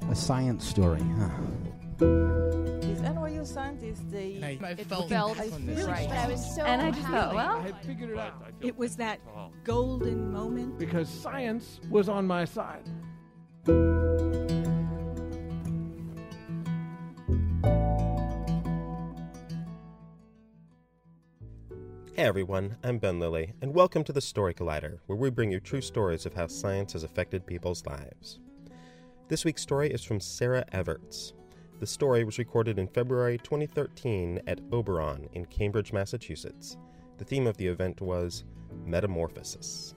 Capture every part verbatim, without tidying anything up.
A science story, huh? These N Y U scientists, they I, I it felt, felt I really right. But I was so and I just happy. thought, well, I had figured it out It was that golden moment. because science was on my side. Hey everyone, I'm Ben Lilly, and welcome to the Story Collider, where we bring you true stories of how science has affected people's lives. This week's story is from Sarah Everts. The story was recorded in February twenty thirteen at Oberon in Cambridge, Massachusetts. The theme of the event was Metamorphosis.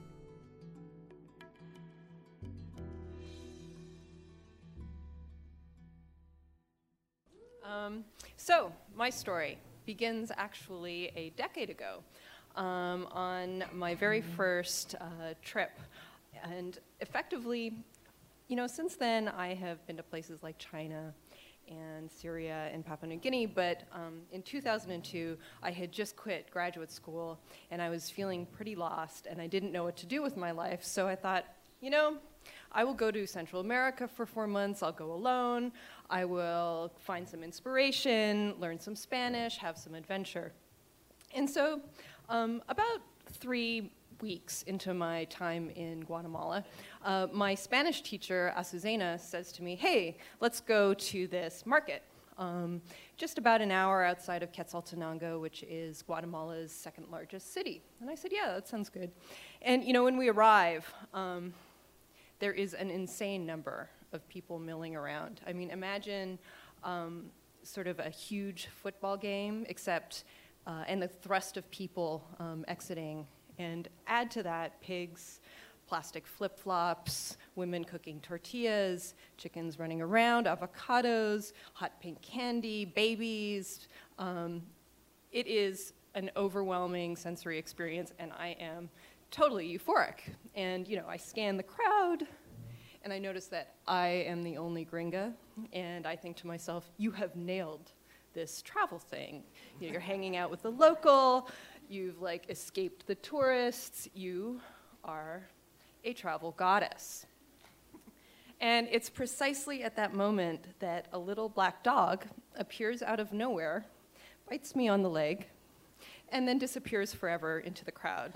Um, so, my story begins actually a decade ago um, on my very first uh, trip. And effectively, you know, since then I have been to places like China and Syria and Papua New Guinea, but um, in two thousand two, I had just quit graduate school, and I was feeling pretty lost, and I didn't know what to do with my life, so I thought, you know, I will go to Central America for four months, I'll go alone, I will find some inspiration, learn some Spanish, have some adventure. And so, um, about three weeks into my time in Guatemala, uh, my Spanish teacher, Azucena, says to me, hey, let's go to this market, um, just about an hour outside of Quetzaltenango, which is Guatemala's second largest city. And I said, yeah, that sounds good. And, you know, when we arrive, um, there is an insane number of people milling around. I mean, imagine um, sort of a huge football game, except, uh, and the thrust of people um, exiting. And add to that pigs, plastic flip-flops, women cooking tortillas, chickens running around, avocados, hot pink candy, babies. Um, it is an overwhelming sensory experience, and I am totally euphoric. And, you know, I scan the crowd, and I notice that I am the only gringa, and I think to myself, you have nailed this travel thing. You know, you're hanging out with the local, you've, like, escaped the tourists, you are a travel goddess. And it's precisely at that moment that a little black dog appears out of nowhere, bites me on the leg, and then disappears forever into the crowd.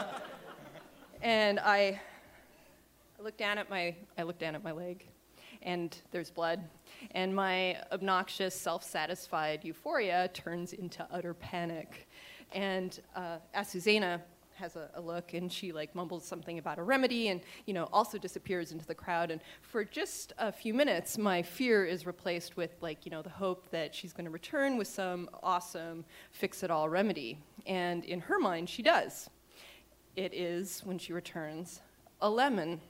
And I, I look down at my, I look down at my leg, and there's blood, and my obnoxious, self-satisfied euphoria turns into utter panic. And uh, Azucena has a, a look, and she like mumbles something about a remedy, and you know also disappears into the crowd. And for just a few minutes, my fear is replaced with like you know the hope that she's going to return with some awesome fix-it-all remedy. And in her mind, she does. It is, when she returns, a lemon,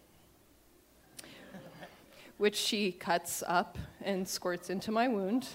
which she cuts up and squirts into my wound.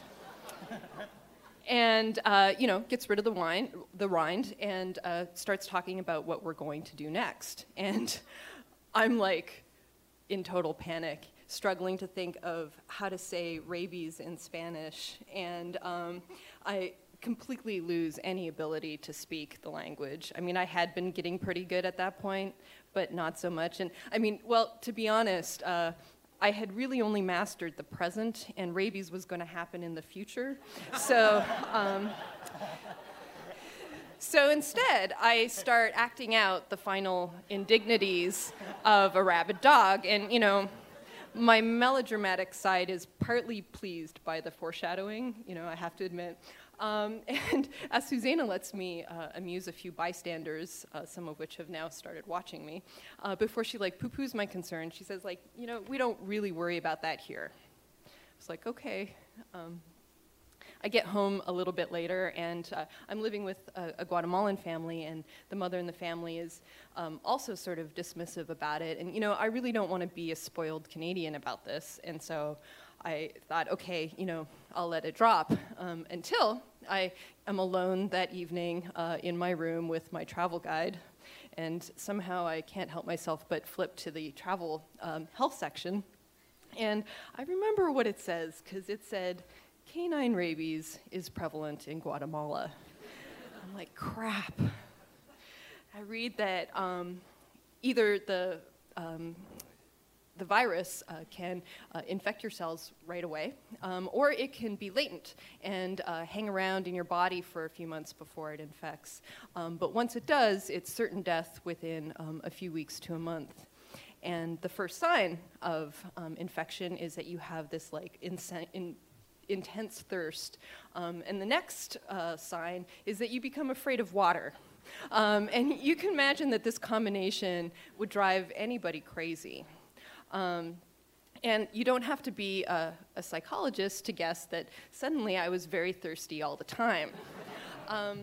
And, uh, you know, gets rid of the wine, the rind, and uh, starts talking about what we're going to do next. And I'm, like, in total panic, struggling to think of how to say rabies in Spanish. And um, I completely lose any ability to speak the language. I mean, I had been getting pretty good at that point, but not so much. And, I mean, well, to be honest, uh, I had really only mastered the present, and rabies was going to happen in the future. So, um, so instead, I start acting out the final indignities of a rabid dog. And, you know, my melodramatic side is partly pleased by the foreshadowing, you know, I have to admit. Um, and Azucena lets me uh, amuse a few bystanders, uh, some of which have now started watching me, uh, before she like poo-poos my concern. She says like, you know, we don't really worry about that here. I was like, okay. Um, I get home a little bit later, and uh, I'm living with a, a Guatemalan family, and the mother in the family is um, also sort of dismissive about it. And you know, I really don't want to be a spoiled Canadian about this, and so I thought, okay, you know, I'll let it drop, um, until I am alone that evening uh, in my room with my travel guide, and somehow I can't help myself but flip to the travel um, health section, and I remember what it says, because it said, canine rabies is prevalent in Guatemala. I'm like, crap. I read that um, either the um, the virus uh, can uh, infect your cells right away, um, or it can be latent and uh, hang around in your body for a few months before it infects. Um, but once it does, it's certain death within um, a few weeks to a month. And the first sign of um, infection is that you have this like insen- in, intense thirst. Um, and the next uh, sign is that you become afraid of water. Um, and you can imagine that this combination would drive anybody crazy. Um, and you don't have to be a, a psychologist to guess that suddenly I was very thirsty all the time. um,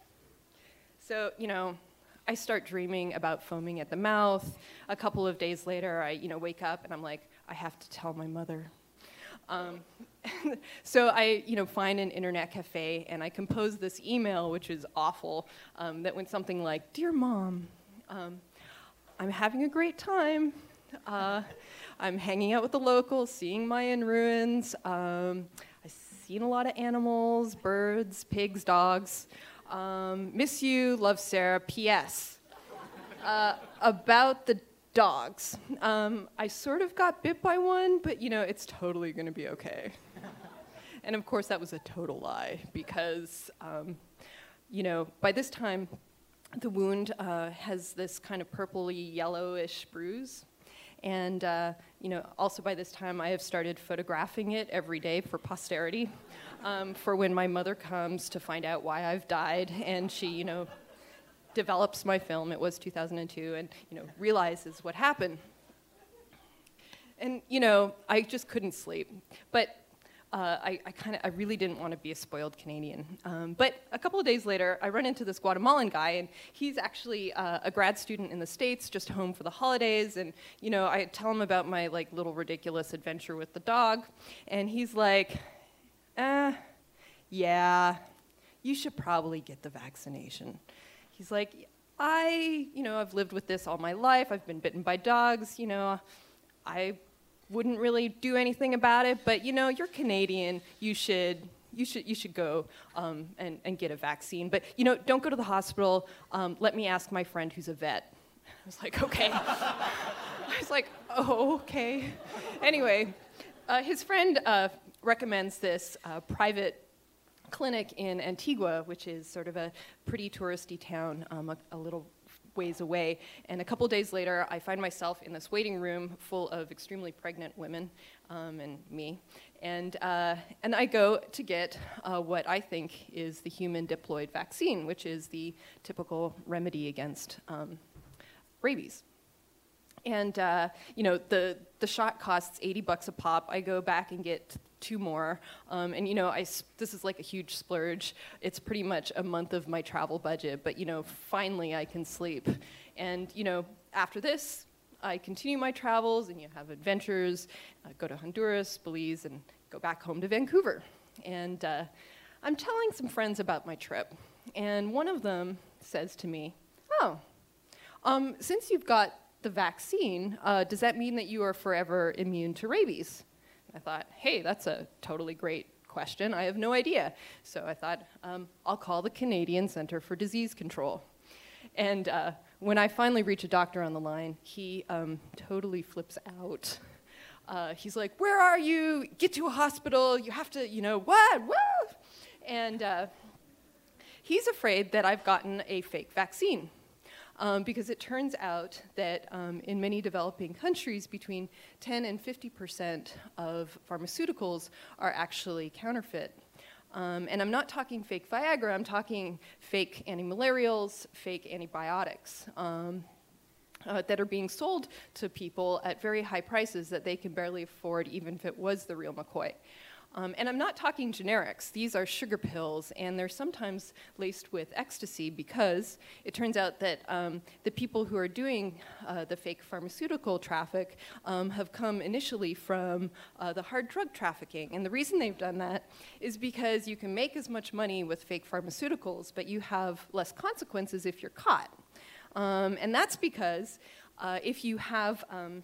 so, you know, I start dreaming about foaming at the mouth. A couple of days later, I, you know, wake up and I'm like, I have to tell my mother. Um, so I, you know, find an internet cafe and I compose this email, which is awful, um, that went something like, "Dear Mom, um, I'm having a great time. Uh, I'm hanging out with the locals, seeing Mayan ruins. Um, I've seen a lot of animals, birds, pigs, dogs. Um, miss you, love Sarah. P S Uh, about the dogs. Um, I sort of got bit by one, but, you know, it's totally going to be okay." And, of course, that was a total lie because, um, you know, by this time, the wound uh, has this kind of purpley, yellowish bruise. And, uh, you know, also by this time, I have started photographing it every day for posterity, um, for when my mother comes to find out why I've died, and she, you know, develops my film. It was two thousand two, and, you know, realizes what happened. And, you know, I just couldn't sleep. But Uh, I, I kind of, I really didn't want to be a spoiled Canadian. Um, but a couple of days later, I run into this Guatemalan guy, and he's actually uh, a grad student in the States, just home for the holidays. And, you know, I tell him about my, like, little ridiculous adventure with the dog. And he's like, eh, yeah, you should probably get the vaccination. He's like, I, you know, I've lived with this all my life. I've been bitten by dogs. You know, I wouldn't really do anything about it, but, you know, you're Canadian, you should you should you should go um, and, and get a vaccine. But, you know, don't go to the hospital. Um, let me ask my friend who's a vet. I was like, okay. I was like, oh, okay. Anyway, uh, his friend uh, recommends this uh, private clinic in Antigua, which is sort of a pretty touristy town, um, a, a little ways away. And a couple days later, I find myself in this waiting room full of extremely pregnant women um, and me. And, uh, and I go to get uh, what I think is the human diploid vaccine, which is the typical remedy against um, rabies. And, uh, you know, the, the shot costs eighty bucks a pop. I go back and get two more. Um, and, you know, I, this is like a huge splurge. It's pretty much a month of my travel budget. But, you know, finally I can sleep. And, you know, after this, I continue my travels and you have adventures, uh, go to Honduras, Belize, and go back home to Vancouver. And uh, I'm telling some friends about my trip. And one of them says to me, oh, um, since you've got the vaccine, uh, does that mean that you are forever immune to rabies? I thought, hey, that's a totally great question. I have no idea. So I thought, um, I'll call the Canadian Centre for Disease Control. And uh, when I finally reach a doctor on the line, he um, totally flips out. Uh, he's like, where are you? Get to a hospital. You have to, you know, what? What? And uh, he's afraid that I've gotten a fake vaccine. Um, because it turns out that um, in many developing countries, between ten and fifty percent of pharmaceuticals are actually counterfeit. Um, and I'm not talking fake Viagra, I'm talking fake antimalarials, fake antibiotics um, uh, that are being sold to people at very high prices that they can barely afford, even if it was the real McCoy. Um, and I'm not talking generics. These are sugar pills, and they're sometimes laced with ecstasy because it turns out that um, the people who are doing uh, the fake pharmaceutical traffic um, have come initially from uh, the hard drug trafficking. And the reason they've done that is because you can make as much money with fake pharmaceuticals, but you have less consequences if you're caught. Um, and that's because uh, if you have... Um,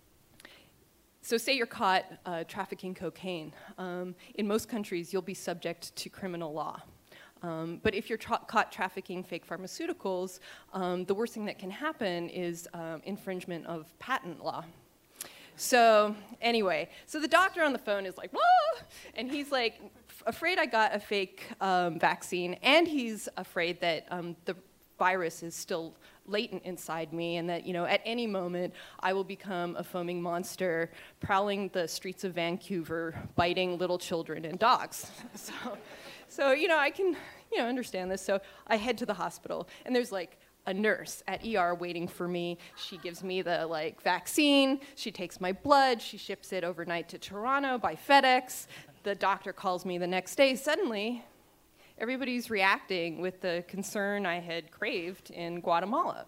So say you're caught uh, trafficking cocaine. Um, in most countries, you'll be subject to criminal law. Um, but if you're tra- caught trafficking fake pharmaceuticals, um, the worst thing that can happen is um, infringement of patent law. So anyway, so the doctor on the phone is like, whoa, and he's like f- afraid I got a fake um, vaccine, and he's afraid that um, the virus is still latent inside me, and that, you know, at any moment I will become a foaming monster prowling the streets of Vancouver, biting little children and dogs. So, so you know, I can, you know, understand this. So I head to the hospital, and there's like a nurse at E R waiting for me. She gives me the like vaccine. She takes my blood. She ships it overnight to Toronto by FedEx. The doctor calls me the next day. Suddenly, everybody's reacting with the concern I had craved in Guatemala.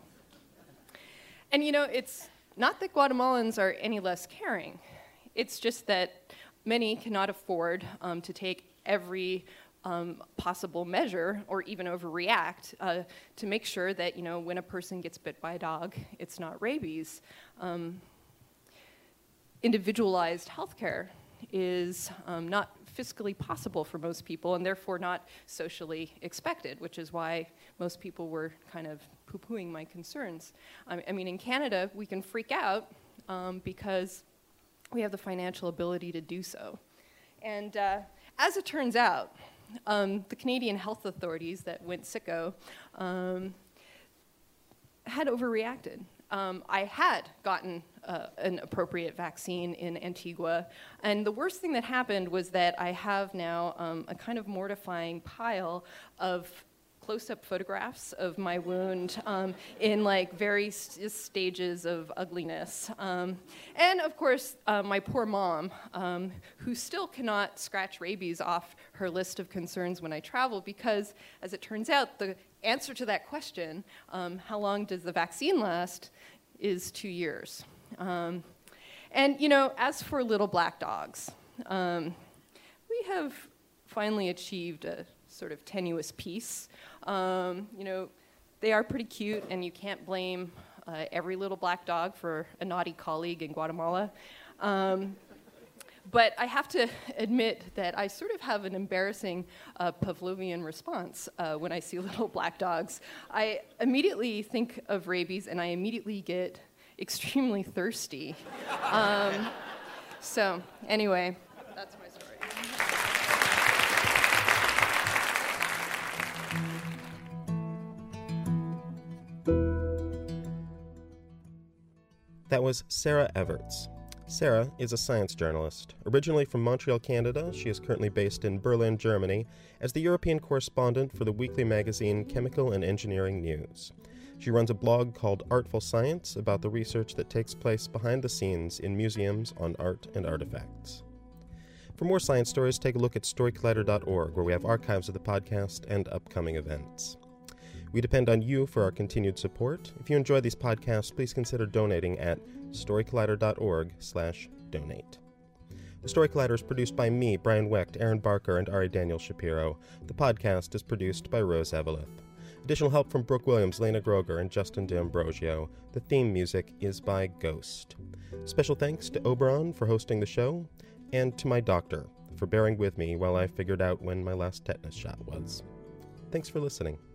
And you know, it's not that Guatemalans are any less caring. It's just that many cannot afford um, to take every um, possible measure or even overreact uh, to make sure that, you know, when a person gets bit by a dog, it's not rabies. Um, individualized healthcare is um, not fiscally possible for most people, and therefore not socially expected, which is why most people were kind of poo-pooing my concerns. I, I mean, in Canada, we can freak out um, because we have the financial ability to do so. And uh, as it turns out, um, the Canadian health authorities that went sicko um, had overreacted. Um, I had gotten uh, an appropriate vaccine in Antigua, and the worst thing that happened was that I have now um, a kind of mortifying pile of close-up photographs of my wound um, in like various stages of ugliness. Um, and of course, uh, my poor mom, um, who still cannot scratch rabies off her list of concerns when I travel, because as it turns out, the answer to that question, um, how long does the vaccine last, is two years. Um, and, you know, as for little black dogs, um, we have finally achieved a sort of tenuous peace. Um, you know, they are pretty cute, and you can't blame uh, every little black dog for a naughty colleague in Guatemala. Um, But I have to admit that I sort of have an embarrassing uh, Pavlovian response uh, when I see little black dogs. I immediately think of rabies, and I immediately get extremely thirsty. Um, so anyway, that's my story. That was Sarah Everts. Sarah is a science journalist. Originally from Montreal, Canada, she is currently based in Berlin, Germany, as the European correspondent for the weekly magazine Chemical and Engineering News. She runs a blog called Artful Science about the research that takes place behind the scenes in museums on art and artifacts. For more science stories, take a look at story collider dot org, where we have archives of the podcast and upcoming events. We depend on you for our continued support. If you enjoy these podcasts, please consider donating at story collider dot org slash donate. The Story Collider is produced by me, Brian Wecht, Aaron Barker, and Ari Daniel Shapiro. The podcast is produced by Rose Eveleth. Additional help from Brooke Williams, Lena Groger, and Justin D'Ambrosio. The theme music is by Ghost. Special thanks to Oberon for hosting the show, and to my doctor for bearing with me while I figured out when my last tetanus shot was. Thanks for listening.